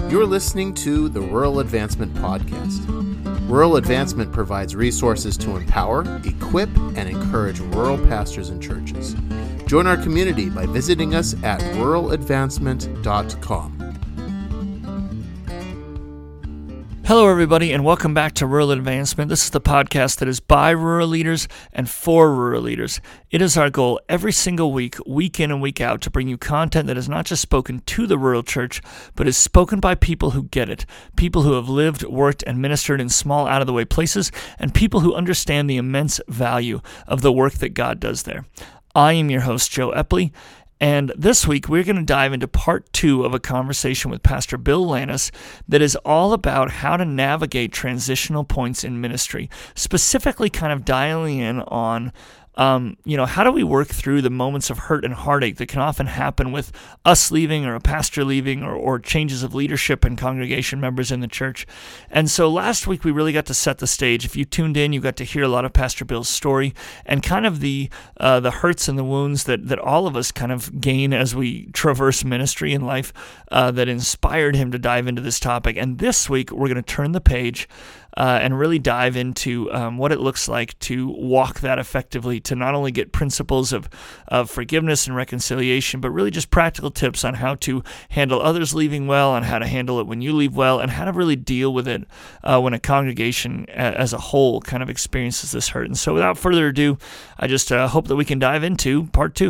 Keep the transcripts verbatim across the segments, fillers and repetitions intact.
You're listening to the Rural Advancement Podcast. Rural Advancement provides resources to empower, equip, and encourage rural pastors and churches. Join our community by visiting us at rural advancement dot com. Hello, everybody, and welcome back to Rural Advancement. This is the podcast that is by rural leaders and for rural leaders. It is our goal every single week, week in and week out, to bring you content that is not just spoken to the rural church, but is spoken by people who get it, people who have lived, worked, and ministered in small, out-of-the-way places, and people who understand the immense value of the work that God does there. I am your host, Joe Epley. And this week, we're going to dive into part two of a conversation with Pastor Bill Lannis that is all about how to navigate transitional points in ministry, specifically kind of dialing in on Um, you know, how do we work through the moments of hurt and heartache that can often happen with us leaving or a pastor leaving or, or changes of leadership and congregation members in the church? And so last week we really got to set the stage. If you tuned in, you got to hear a lot of Pastor Bill's story and kind of the uh, the hurts and the wounds that, that all of us kind of gain as we traverse ministry in life uh, that inspired him to dive into this topic. And this week we're going to turn the page Uh, and really dive into um, what it looks like to walk that effectively, to not only get principles of, of forgiveness and reconciliation, but really just practical tips on how to handle others leaving well, and how to handle it when you leave well, and how to really deal with it uh, when a congregation a- as a whole kind of experiences this hurt. And so without further ado, I just uh, hope that we can dive into part two.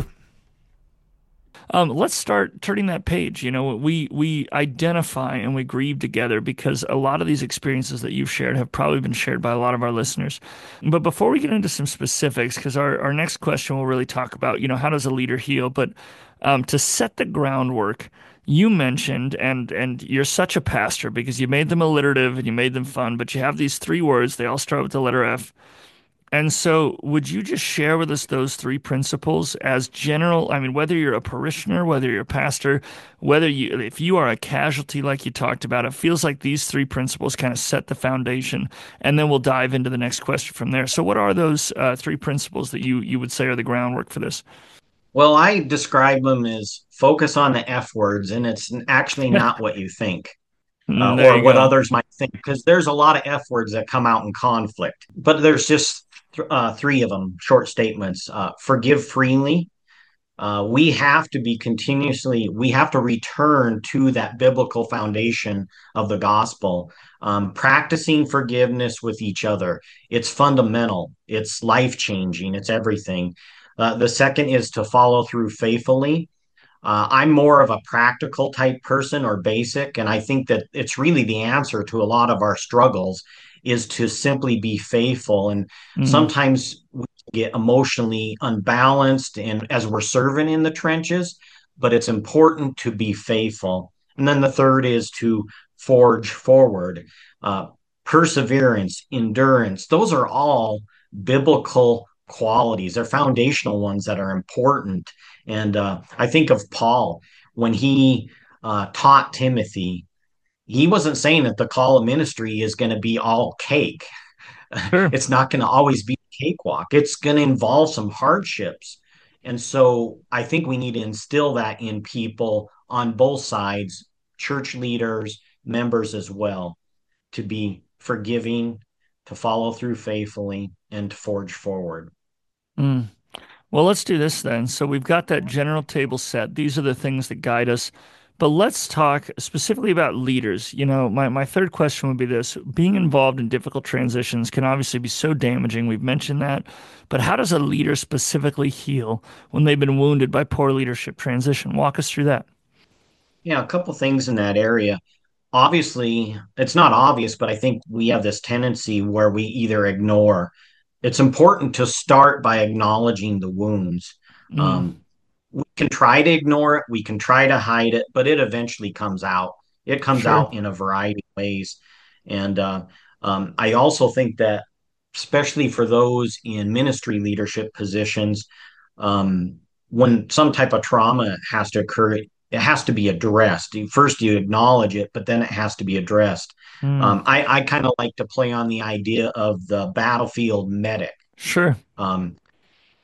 Um, let's start turning that page. You know, we we identify and we grieve together because a lot of these experiences that you've shared have probably been shared by a lot of our listeners. But before we get into some specifics, because our, our next question will really talk about, you know, how does a leader heal? But um, to set the groundwork, you mentioned, and and you're such a pastor because you made them alliterative and you made them fun, but you have these three words. They all start with the letter F. And so would you just share with us those three principles as general? I mean, whether you're a parishioner, whether you're a pastor, whether you, if you are a casualty like you talked about, it feels like these three principles kind of set the foundation, and then we'll dive into the next question from there. So what are those uh, three principles that you, you would say are the groundwork for this? Well, I describe them as focus on the F words, and it's actually not what you think. Uh, There or you what go. others might think, because there's a lot of F words that come out in conflict. But there's just th- uh, three of them, short statements. Uh, forgive freely. Uh, we have to be continuously, we have to return to that biblical foundation of the gospel, um, practicing forgiveness with each other. It's fundamental, it's life changing, it's everything. Uh, the second is to follow through faithfully. Uh, I'm more of a practical type person, or basic, and I think that it's really the answer to a lot of our struggles is to simply be faithful. And Mm-hmm. sometimes we get emotionally unbalanced and as we're serving in the trenches, but it's important to be faithful. And then the third is to forge forward. Uh, Perseverance, endurance, those are all biblical qualities. They're foundational ones that are important. And uh, I think of Paul when he uh, taught Timothy, he wasn't saying that the call of ministry is going to be all cake. Sure. It's not going to always be a cakewalk. It's going to involve some hardships. And so I think we need to instill that in people on both sides, church leaders, members as well, to be forgiving, to follow through faithfully, and to forge forward. Mm. Well, let's do this then. So we've got that general table set. These are the things that guide us. But let's talk specifically about leaders. You know, my, my third question would be this. Being involved in difficult transitions can obviously be so damaging. We've mentioned that. But how does a leader specifically heal when they've been wounded by poor leadership transition? Walk us through that. Yeah, a couple things in that area. Obviously, it's not obvious, but I think we have this tendency where we either ignore. It's important to start by acknowledging the wounds. Mm, Um, we can try to ignore it, we can try to hide it, but it eventually comes out. It comes sure. out in a variety of ways. And uh, um, I also think that, especially for those in ministry leadership positions, um, when some type of trauma has to occur, it has to be addressed. First, you acknowledge it, but then it has to be addressed. Mm, Um, I, I kind of like to play on the idea of the battlefield medic. sure. Um,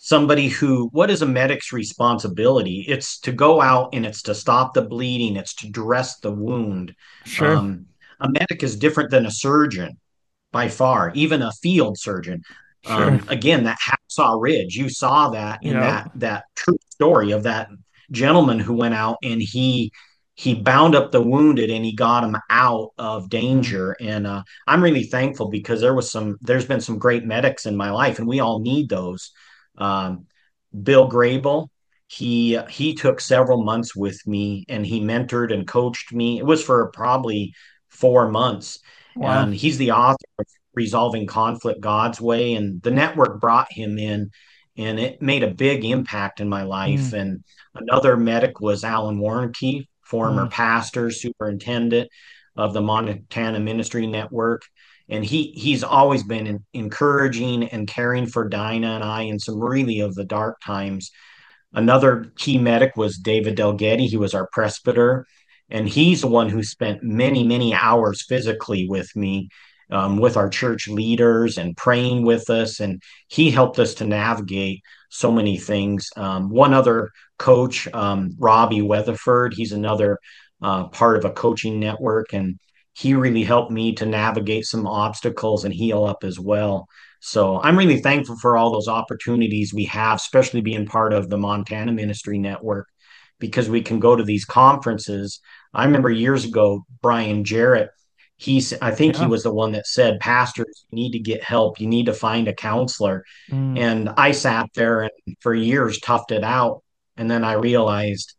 somebody who, what is a medic's responsibility? It's to go out and it's to stop the bleeding, it's to dress the wound. Sure. Um, a medic is different than a surgeon by far, even a field surgeon. Sure. Um, again, that Hacksaw Ridge, you saw that in Yep. that that true story of that gentleman who went out and he he bound up the wounded and he got them out of Mm. danger. And uh, I'm really thankful because there was some there's been some great medics in my life, and we all need those. Um, Bill Grable, he he took several months with me and he mentored and coached me. It was for probably four months, Wow. and he's the author of Resolving Conflict God's Way. And the network brought him in, and it made a big impact in my life. Mm. And another medic was Alan Warnke, former Mm. pastor, superintendent of the Montana Ministry Network. And he he's always been encouraging and caring for Dinah and I in some really of the dark times. Another key medic was David Delgetti. He was our presbyter, and he's the one who spent many, many hours physically with me, um, with our church leaders and praying with us. And he helped us to navigate so many things. Um, one other coach, um, Robbie Weatherford, he's another uh, part of a coaching network, and he really helped me to navigate some obstacles and heal up as well. So I'm really thankful for all those opportunities we have, especially being part of the Montana Ministry Network, because we can go to these conferences. I remember years ago, Brian Jarrett, he's, I think he Yeah. was the one that said, Pastors, you need to get help. You need to find a counselor. Mm. And I sat there and for years toughed it out. And then I realized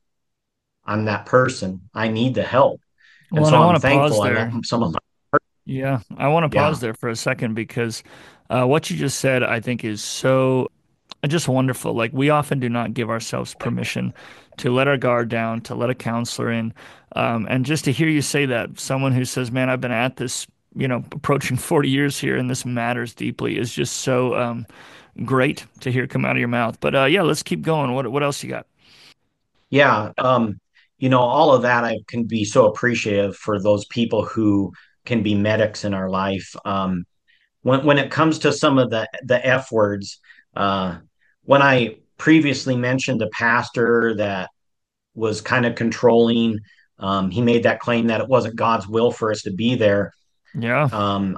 I'm that person. I need the help. And Well, and so I I'm want to pause thankful I let there. some of my, Yeah, I want to yeah, pause there for a second because uh, what you just said, I think, is so just wonderful. Like, we often do not give ourselves permission to let our guard down, to let a counselor in. Um, and just to hear you say that, someone who says, man, I've been at this, you know, approaching forty years here and this matters deeply is just so um, great to hear come out of your mouth. But uh, yeah, let's keep going. What, what else you got? yeah. Um, you know, all of that I can be so appreciative for those people who can be medics in our life. Um, when when it comes to some of the the F words, uh, when I previously mentioned the pastor that was kind of controlling, um, he made that claim that it wasn't God's will for us to be there. Yeah, Um,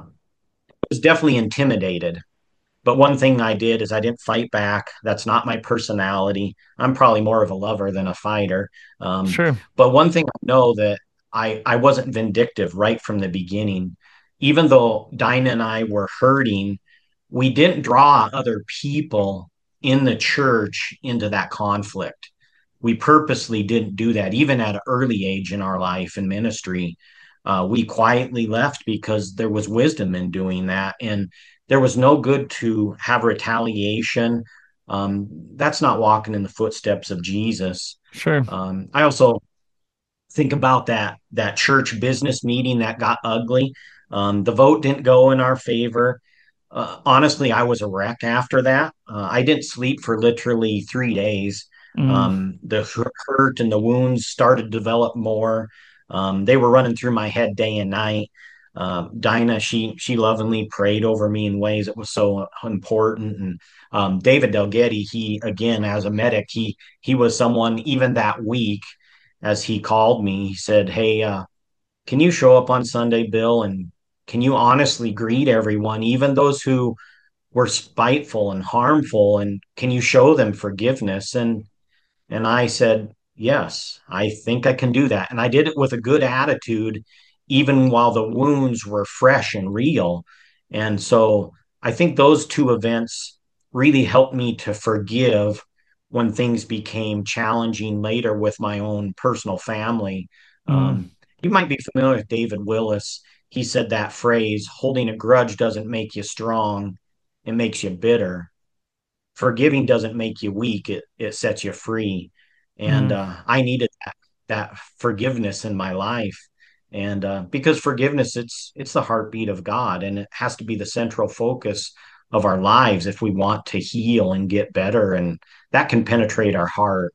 I was definitely intimidated. But one thing I did is I didn't fight back. That's not my personality. I'm probably more of a lover than a fighter. Um, sure. but one thing I know that I I wasn't vindictive right from the beginning. Even though Dinah and I were hurting, we didn't draw other people in the church into that conflict. We purposely didn't do that, even at an early age in our life and ministry. Uh, we quietly left because there was wisdom in doing that. And there was no good to have retaliation. Um, that's not walking in the footsteps of Jesus. Sure. Um, I also think about that that church business meeting that got ugly. Um, the vote didn't go in our favor. Uh, honestly, I was a wreck after that. Uh, I didn't sleep for literally three days. Mm. Um, the hurt and the wounds started to develop more. Um, they were running through my head day and night. Um, Dinah, she she lovingly prayed over me in ways that was so important. And um, David Delgetti, he again as a medic, he he was someone even that week as he called me. He said, "Hey, uh, can you show up on Sunday, Bill, and can you honestly greet everyone, even those who were spiteful and harmful, and can you show them forgiveness?" And and I said, "Yes, I think I can do that." And I did it with a good attitude, even while the wounds were fresh and real. And so I think those two events really helped me to forgive when things became challenging later with my own personal family. Mm. Um, you might be familiar with David Willis. He said that phrase, holding a grudge doesn't make you strong, it makes you bitter. Forgiving doesn't make you weak, it it sets you free. And Mm. uh, I needed that that forgiveness in my life. And uh, because forgiveness, it's it's the heartbeat of God, and it has to be the central focus of our lives if we want to heal and get better, and that can penetrate our heart.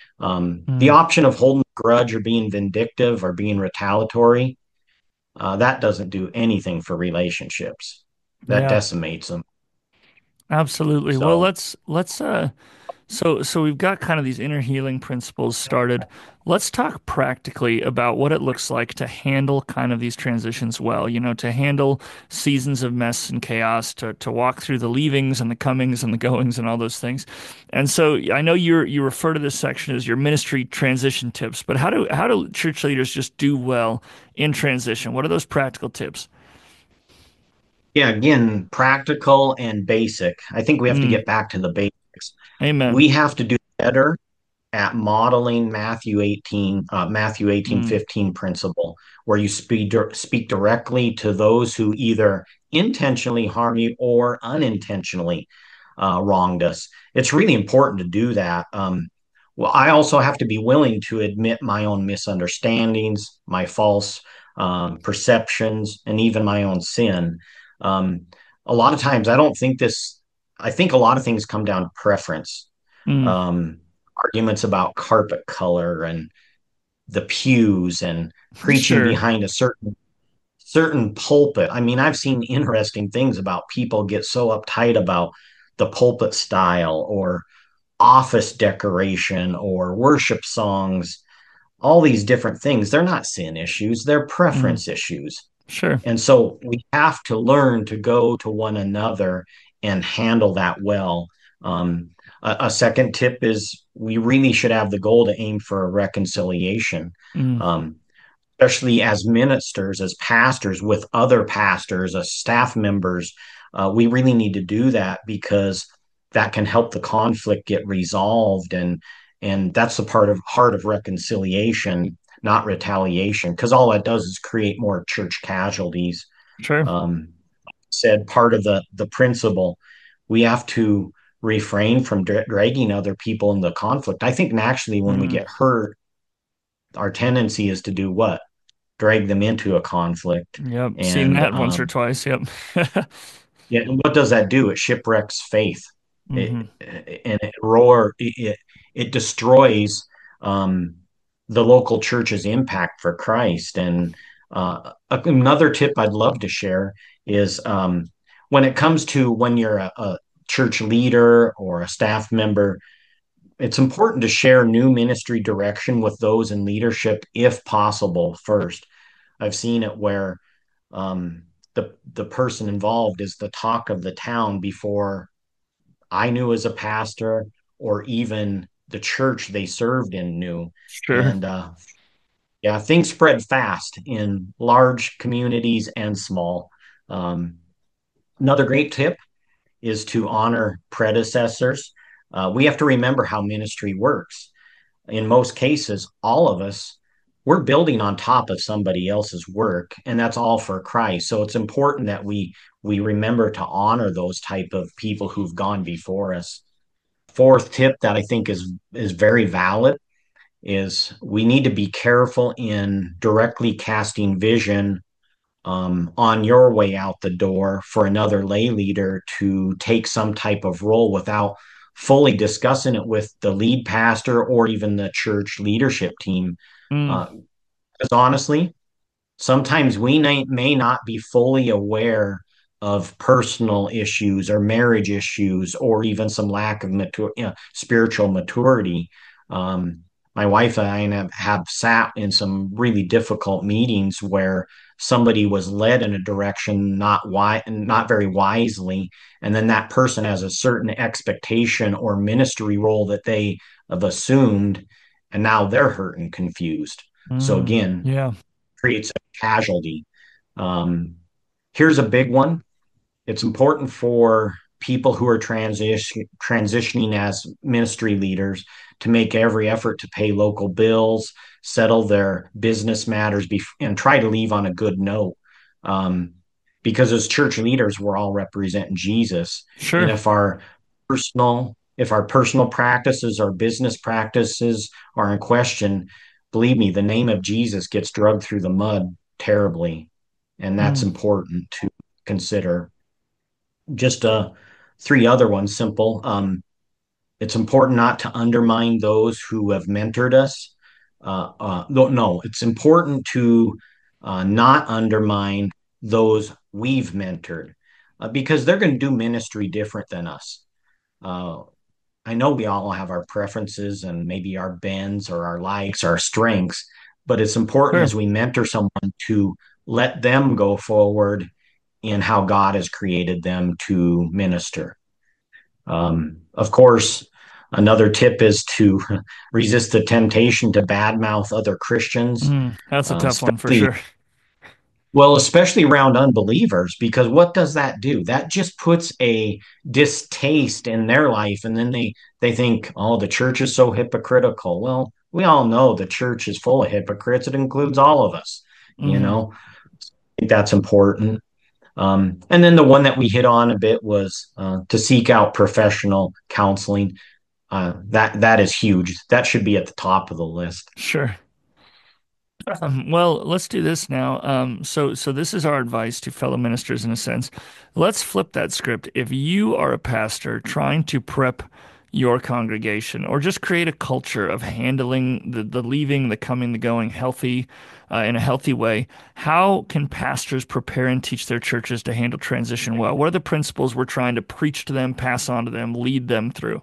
Um, the Mm. option of holding a grudge or being vindictive or being retaliatory, uh, that doesn't do anything for relationships. That Yeah. decimates them. Absolutely. Well, So let's let's uh so so we've got kind of these inner healing principles started. Let's talk practically about what it looks like to handle kind of these transitions well, you know, to handle seasons of mess and chaos, to to walk through the leavings and the comings and the goings and all those things. And so I know you're you refer to this section as your ministry transition tips, but how do how do church leaders just do well in transition? What are those practical tips? yeah, again, practical and basic. I think we have to Mm, get back to the basics. amen. We have to do better at modeling Matthew eighteen, uh, Matthew eighteen Mm, fifteen principle, where you speak, speak directly to those who either intentionally harm you or unintentionally uh, wronged us. It's really important to do that. Um, well, I also have to be willing to admit my own misunderstandings, my false um, perceptions, and even my own sin. Um, a lot of times, I don't think this, I think a lot of things come down to preference. mm, Um, Arguments about carpet color and the pews and preaching sure. behind a certain certain pulpit. I mean, I've seen interesting things about people get so uptight about the pulpit style or office decoration or worship songs, all these different things. They're not sin issues, they're Mm, preference issues. sure. And so we have to learn to go to one another and handle that well. Um, a, a second tip is we really should have the goal to aim for a reconciliation. Mm, Um, Especially as ministers, as pastors with other pastors, as staff members, uh, we really need to do that because that can help the conflict get resolved, and and that's the part of heart of reconciliation, not retaliation, because all that does is create more church casualties. sure. Um, said part of the the principle, we have to refrain from dra- dragging other people in the conflict. I think naturally when we Mm, get hurt, our tendency is to do what? Drag them into a conflict. yep. Seen And that once or um, twice. Yep. yeah, and what does that do? It shipwrecks faith. Hmm. It, and it roar it it destroys um, the local church's impact for Christ. And uh, another tip I'd love to share is um, when it comes to when you're a, a church leader or a staff member, it's important to share new ministry direction with those in leadership if possible first. I've seen it where um, the the person involved is the talk of the town before I knew as a pastor or even the church they served in knew. Sure. And uh, yeah, things spread fast in large communities and small. Um, Another great tip is to honor predecessors. Uh, we have to remember how ministry works. In most cases, all of us, we're building on top of somebody else's work, and that's all for Christ. So it's important that we we remember to honor those type of people who've gone before us. Fourth tip that I think is is very valid is we need to be careful in directly casting vision um, on your way out the door for another lay leader to take some type of role without fully discussing it with the lead pastor or even the church leadership team. Mm, Uh, because honestly, sometimes we may, may not be fully aware of personal issues or marriage issues or even some lack of mature, you know, spiritual maturity. Um, my wife and I have, have sat in some really difficult meetings where somebody was led in a direction not why not very wisely, and then that person has a certain expectation or ministry role that they have assumed, and now they're hurt and confused. So mm, again, yeah. creates a casualty. Um, Here's a big one. It's important for people who are transition, transitioning as ministry leaders to make every effort to pay local bills, settle their business matters, bef- and try to leave on a good note. Um, because as church leaders, we're all representing Jesus. And Sure. if our personal if our personal practices, our business practices are in question, believe me, the name of Jesus gets drugged through the mud terribly. And that's Mm, important to consider. Just uh, three other ones, simple. Um, it's important not to undermine those who have mentored us. Uh, uh, no, no, it's important to uh, not undermine those we've mentored. uh, because they're going to do ministry different than us. Uh, I know we all have our preferences and maybe our bends or our likes, our strengths, but it's important as Sure. we mentor someone to let them go forward in how God has created them to minister. Um, of course, another tip is to resist the temptation to badmouth other Christians, Mm, that's a uh, tough one for especially sure. well, especially around unbelievers, because what does that do? That just puts a distaste in their life, and then they they think, oh, the church is so hypocritical. Well, we all know the church is full of hypocrites. It includes all of us, you Hmm. know. I think that's important. Um, and then the one that we hit on a bit was uh, to seek out professional counseling. Uh, that that is huge. That should be at the top of the list. Sure. Um, well, let's do this now. Um, so, so this is our advice to fellow ministers in a sense. Let's flip that script. If you are a pastor trying to prep your congregation or just create a culture of handling the, the leaving, the coming, the going healthy, uh, in a healthy way, how can pastors prepare and teach their churches to handle transition well? What are the principles we're trying to preach to them, pass on to them, lead them through?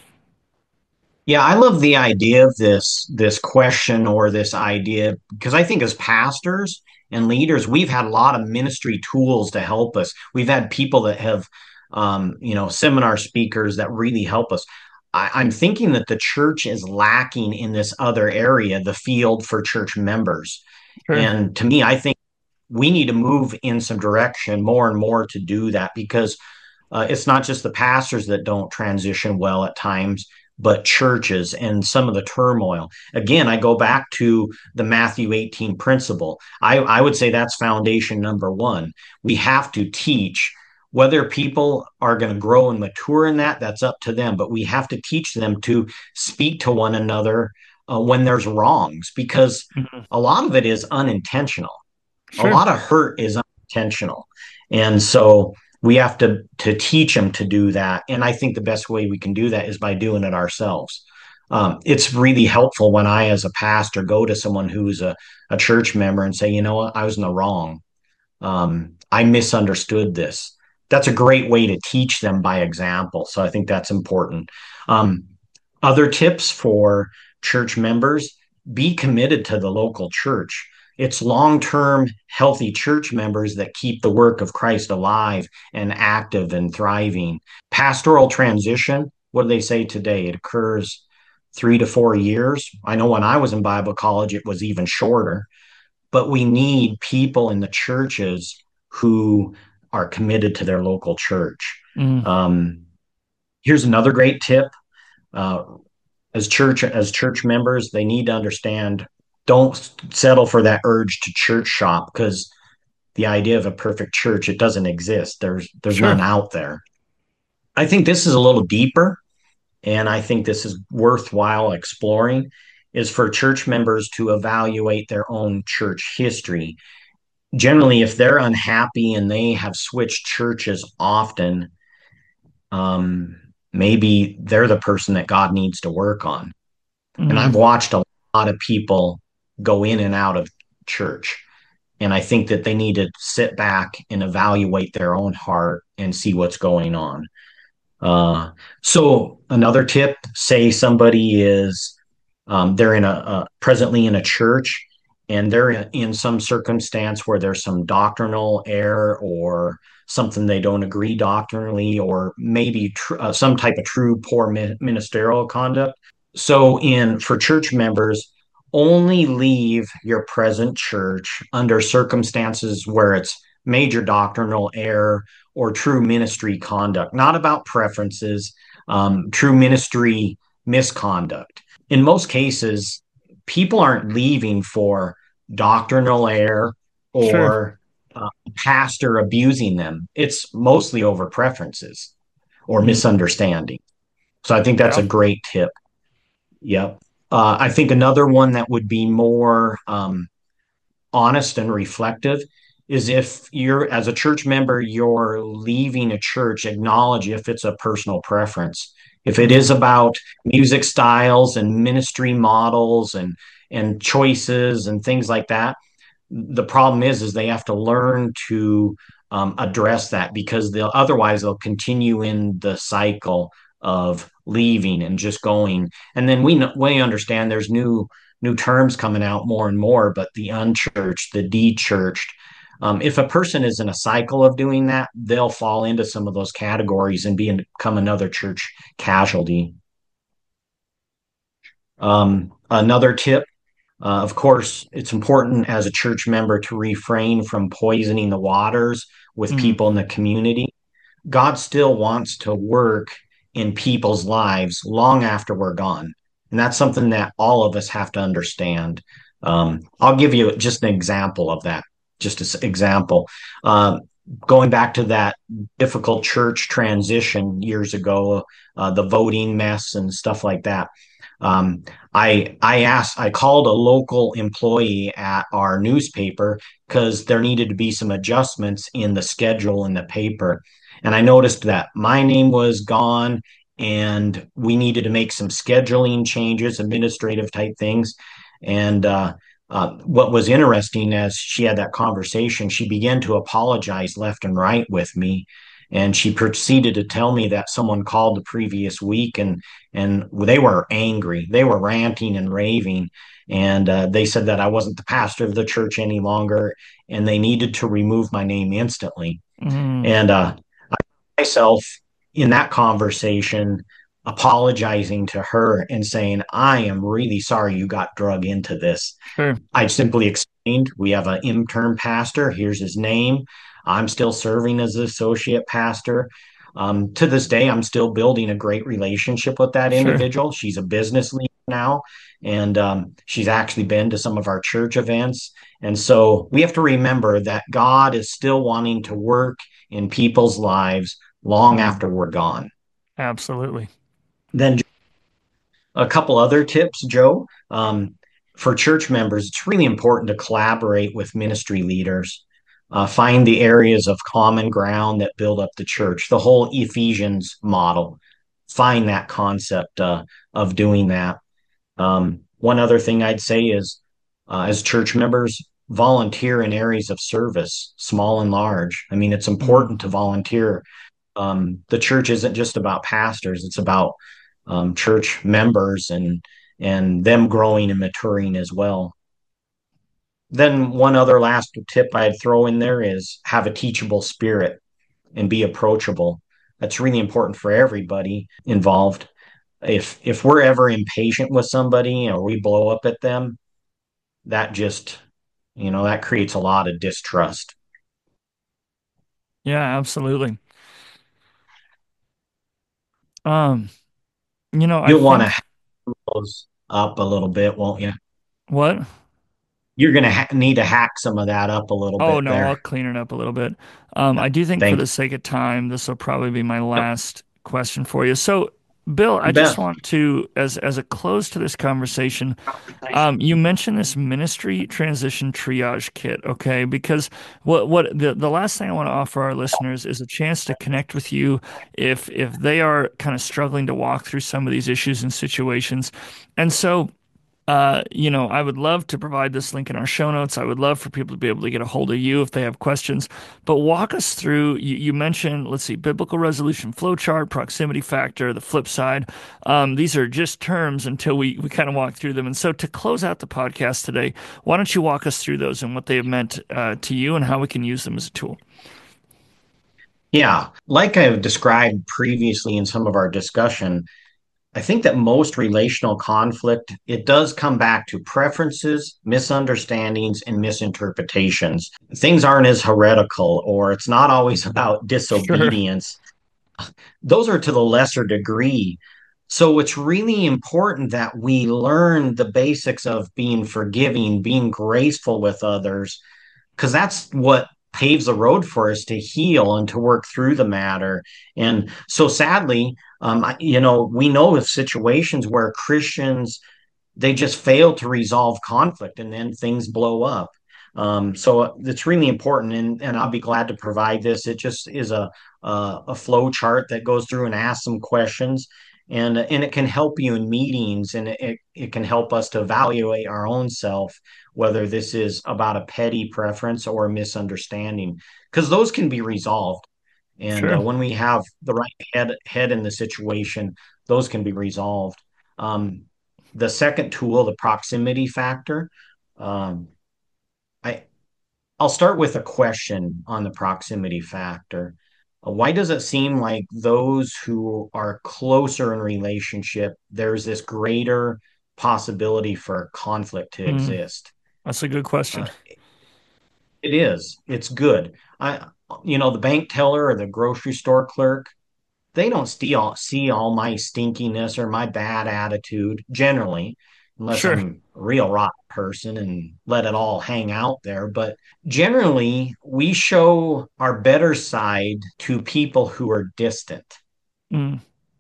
Yeah, I love the idea of this this question or this idea because I think as pastors and leaders, we've had a lot of ministry tools to help us. We've had people that have, um, you know, seminar speakers that really help us. I, I'm thinking that the church is lacking in this other area, the field for church members. Sure. And to me, I think we need to move in some direction more and more to do that because uh, it's not just the pastors that don't transition well at times, but churches and some of the turmoil. Again, I go back to the Matthew eighteen principle. I, I would say that's foundation number one. We have to teach. Whether people are going to grow and mature in that, that's up to them. But we have to teach them to speak to one another uh, when there's wrongs, because Mhm. a lot of it is unintentional. A Sure. lot of hurt is unintentional. And so we have to to teach them to do that. And I think the best way we can do that is by doing it ourselves. Um, it's really helpful when I, as a pastor, go to someone who's a, a church member and say, you know what, I was in the wrong. Um, I misunderstood this. That's a great way to teach them by example. So I think that's important. Um, Other tips for church members: be committed to the local church. It's long term, healthy church members that keep the work of Christ alive and active and thriving. Pastoral transition, what do they say today? It occurs three to four years. I know when I was in Bible college, it was even shorter, but we need people in the churches who are committed to their local church. Mm, Um, Here's another great tip. Uh, as church as church members, they need to understand, don't settle for that urge to church shop, because the idea of a perfect church, it doesn't exist. There's there's none sure. out there. I think this is a little deeper, and I think this is worthwhile exploring, is for church members to evaluate their own church history. Generally, if they're unhappy and they have switched churches often, um, maybe they're the person that God needs to work on. And Mm, I've watched a lot of people go in and out of church. And I think that they need to sit back and evaluate their own heart and see what's going on. Uh, so another tip: say somebody is um, they're in a uh, presently in a church, and they're in some circumstance where there's some doctrinal error or something they don't agree doctrinally, or maybe tr- uh, some type of true poor mi- ministerial conduct. So in for church members, only leave your present church under circumstances where it's major doctrinal error or true ministry conduct, not about preferences, um, true ministry misconduct. In most cases, people aren't leaving for doctrinal error sure. or uh, pastor abusing them. It's mostly over preferences or Mm, misunderstanding. So I think that's yeah. a great tip. Yep. Uh, I think another one that would be more um, honest and reflective is, if you're, as a church member, you're leaving a church, acknowledge if it's a personal preference. If it is Mm, about music styles and ministry models and and choices and things like that, the problem is is they have to learn to um, address that, because they'll otherwise they'll continue in the cycle of leaving and just going. And then we we understand there's new new terms coming out more and more, but the unchurched, the de-churched. Um, if a person is in a cycle of doing that, they'll fall into some of those categories and be, become another church casualty. Um, another tip, uh, of course, it's important as a church member to refrain from poisoning the waters with Mm. people in the community. God still wants to work in people's lives long after we're gone. And that's something that all of us have to understand. Um, I'll give you just an example of that. Just an example. Um, going back to that difficult church transition years ago, uh, the voting mess and stuff like that. Um, I I asked, I called a local employee at our newspaper because there needed to be some adjustments in the schedule in the paper. And I noticed that my name was gone and we needed to make some scheduling changes, administrative type things. And uh, uh, what was interesting, as she had that conversation, she began to apologize left and right with me. And she proceeded to tell me that someone called the previous week and and they were angry. They were ranting and raving. And uh, they said that I wasn't the pastor of the church any longer and they needed to remove my name instantly. Mm. And uh, myself in that conversation apologizing to her and saying, I am really sorry you got drug into this. Sure. I simply explained, we have an intern pastor. Here's his name. I'm still serving as associate pastor. Um, to this day, I'm still building a great relationship with that Sure. individual. She's a business leader now, and um, she's actually been to some of our church events. And so we have to remember that God is still wanting to work in people's lives long Mm. after we're gone. Absolutely. Then a couple other tips, Joe. Um, for church members, it's really important to collaborate with ministry leaders, uh, find the areas of common ground that build up the church, the whole Ephesians model. Find that concept uh, of doing that. Um, one other thing I'd say is, uh, as church members, volunteer in areas of service, small and large. I mean, it's important Mm. to volunteer. Um, the church isn't just about pastors; it's about um, church members and and them growing and maturing as well. Then one other last tip I'd throw in there is have a teachable spirit and be approachable. That's really important for everybody involved. If if we're ever impatient with somebody or we blow up at them, that just, you know, that creates a lot of distrust. Yeah, absolutely. Um, you know, I You'll want to think hack those up a little bit, won't you? what? You're going to ha- need to hack some of that up a little Oh bit no, I'll there. clean it up a little bit. Um, Yeah. I do think for Thank the sake of time, this will probably be my you. Yep. last question for you. So, Bill, I You just bet. want to, as as a close to this conversation, um, you mentioned this ministry transition triage kit, okay? Because what what the the last thing I want to offer our listeners is a chance to connect with you if if they are kind of struggling to walk through some of these issues and situations. And so uh, you know, I would love to provide this link in our show notes. I would love for people to be able to get a hold of you if they have questions. But walk us through, you, you mentioned, let's see, biblical resolution flowchart, proximity factor, the flip side. Um, these are just terms until we, we kind of walk through them. And so to close out the podcast today, why don't you walk us through those and what they have meant uh, to you and how we can use them as a tool? Yeah. Like I've described previously in some of our discussion, I think that most relational conflict, it does come back to preferences, misunderstandings, and misinterpretations. Things aren't as heretical, or it's not always about Sure. disobedience. Those are to the lesser degree. So it's really important that we learn the basics of being forgiving, being graceful with others, because that's what paves the road for us to heal and to work through the matter. And so sadly, um, you know, we know of situations where Christians, they just fail to resolve conflict and then things blow up. Um, so it's really important, and, and I'll be glad to provide this. It just is a, a a flow chart that goes through and asks some questions, And, and it can help you in meetings, and it, it can help us to evaluate our own self, whether this is about a petty preference or a misunderstanding, because those can be resolved. And uh, Sure. when we have the right head head in the situation, those can be resolved. Um, the second tool, the proximity factor, um, I I'll start with a question on the proximity factor. Uh, Why does it seem like those who are closer in relationship, there's this greater possibility for conflict to Mm, exist? that's a good question. Uh, it is. It's good. I, you know, the bank teller or the grocery store clerk, they don't see all, see all my stinkiness or my bad attitude generally, unless Sure. I'm a real rotten person and let it all hang out there. But generally, we show our better side to people who are distant. Mm,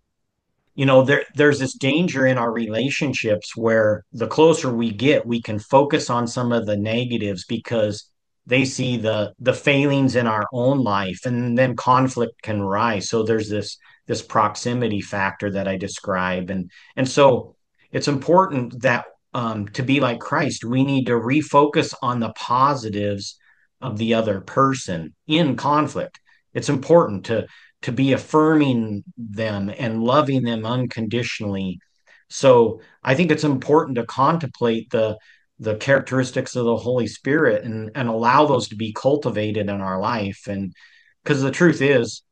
You know, there there's this danger in our relationships where the closer we get, we can focus on some of the negatives because they see the the failings in our own life, and then conflict can rise. So there's this this proximity factor that I describe. And and so it's important that um, to be like Christ, we need to refocus on the positives of the other person in conflict. It's important to to be affirming them and loving them unconditionally. So I think it's important to contemplate the the characteristics of the Holy Spirit, and and allow those to be cultivated in our life. And because the truth is,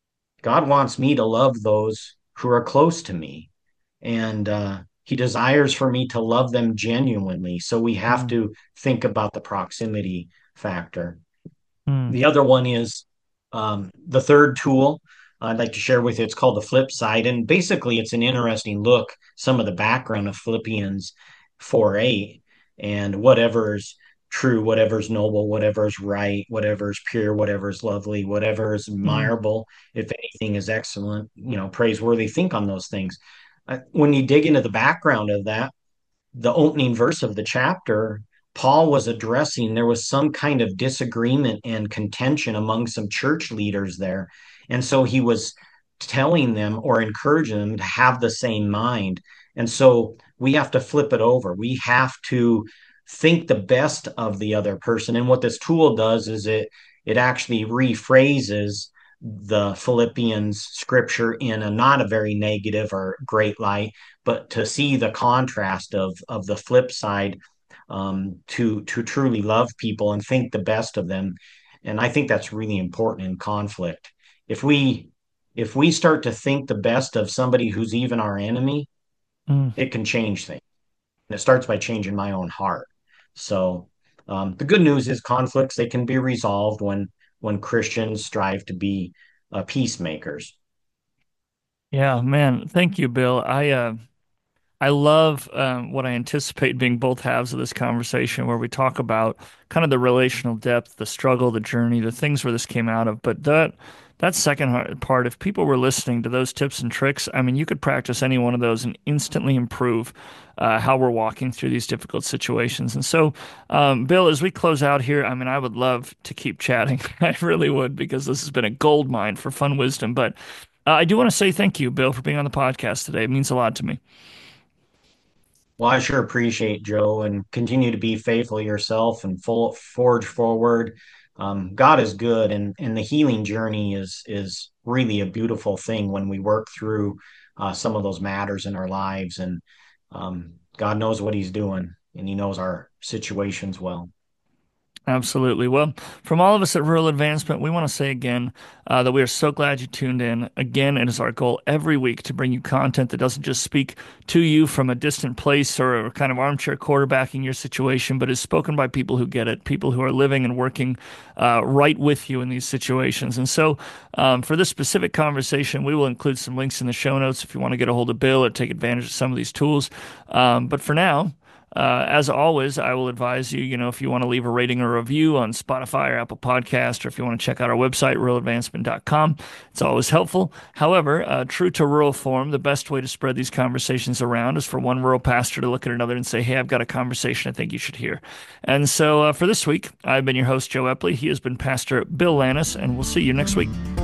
God wants me to love those who are close to me, and uh, He desires for me to love them genuinely. So we have mm, to think about the proximity factor. mm, The other one is um, the third tool I'd like to share with you. It's called the flip side. And basically, it's an interesting look, some of the background of Philippians four eight, and whatever's true, whatever's noble, whatever's right, whatever's pure, whatever's lovely, whatever's mm, admirable, if anything is excellent, you know, praiseworthy, think on those things. Uh, when you dig into the background of that, the opening verse of the chapter, Paul was addressing there was some kind of disagreement and contention among some church leaders there. And so he was telling them or encouraging them to have the same mind. And so we have to flip it over. We have to think the best of the other person. And what this tool does is it it actually rephrases the Philippians scripture in a not a very negative or great light, but to see the contrast of of the flip side, um, to to truly love people and think the best of them. And I think that's really important in conflict. If we if we start to think the best of somebody who's even our enemy, mm. it can change things. And it starts by changing my own heart. So um, the good news is conflicts, they can be resolved when when Christians strive to be uh, peacemakers. Yeah, man. Thank you, Bill. I uh I love um, what I anticipate being both halves of this conversation, where we talk about kind of the relational depth, the struggle, the journey, the things where this came out of. But that that second har- part, if people were listening to those tips and tricks, I mean, you could practice any one of those and instantly improve uh, how we're walking through these difficult situations. And so, um, Bill, as we close out here, I mean, I would love to keep chatting. I really would, because this has been a gold mine for fun wisdom. But uh, I do want to say thank you, Bill, for being on the podcast today. It means a lot to me. Well, I sure appreciate Joe, and continue to be faithful yourself and full forge forward. Um, God is good, and and the healing journey is is really a beautiful thing when we work through uh, some of those matters in our lives. And um, God knows what He's doing, and He knows our situations well. Absolutely. Well, from all of us at Rural Advancement, we want to say again uh, that we are so glad you tuned in. Again, it is our goal every week to bring you content that doesn't just speak to you from a distant place or kind of armchair quarterbacking your situation, but is spoken by people who get it, people who are living and working uh, right with you in these situations. And so, um, for this specific conversation, we will include some links in the show notes if you want to get a hold of Bill or take advantage of some of these tools. Um, but for now, Uh, as always, I will advise you, you know, if you want to leave a rating or review on Spotify or Apple Podcast, or if you want to check out our website, rural advancement dot com, it's always helpful. However, uh, true to rural form, the best way to spread these conversations around is for one rural pastor to look at another and say, hey, I've got a conversation I think you should hear. And so uh, for this week, I've been your host, Joe Epley. He has been Pastor Bill Lannis, and we'll see you next week.